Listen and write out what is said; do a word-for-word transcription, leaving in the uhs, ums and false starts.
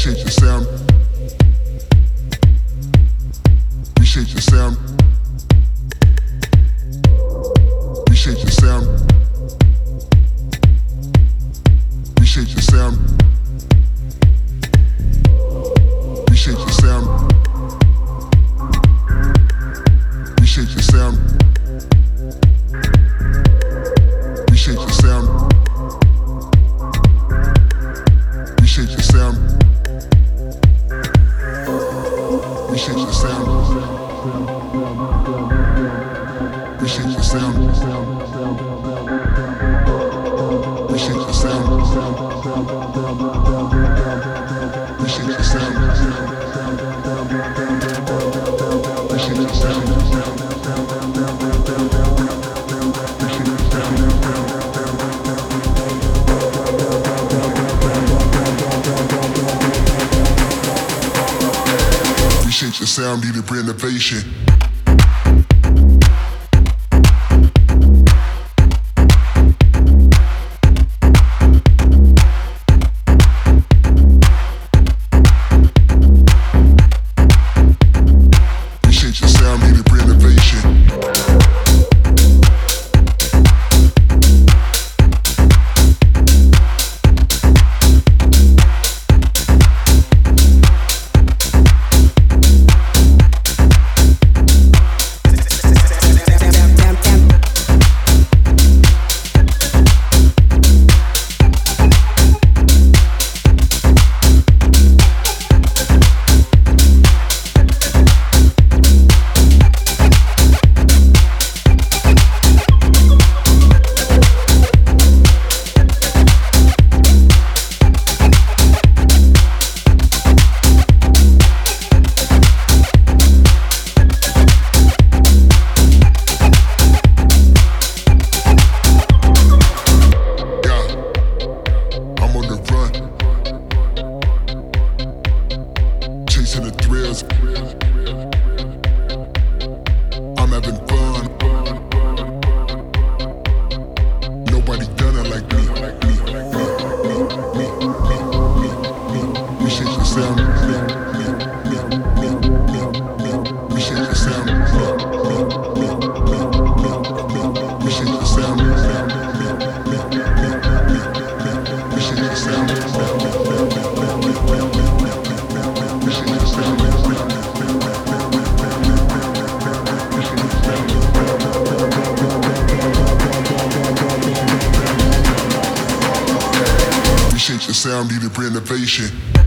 Appreciate your sound. Appreciate your sound. Appreciate your sound. Appreciate your sound. Appreciate your sound. Appreciate your sound. Appreciate your sound. Appreciate your sound. Appreciate your sound. Appreciate your sound. Appreciate your sound. Appreciate your sound. Appreciate your sound. Appreciate your sound, needed renovation. Appreciate your sound, needed renovation. Chasing the thrills, I'm having fun. Nobody done it like me. Me, me, me, me, me, me, me. Appreciate your sound. Me, me, me, me, me, me. Appreciate your sound. Me, me, me, me, me, me. Appreciate your sound. Me, me, me, me, me, me. Appreciate your sound. Appreciate your sound, needed renovation.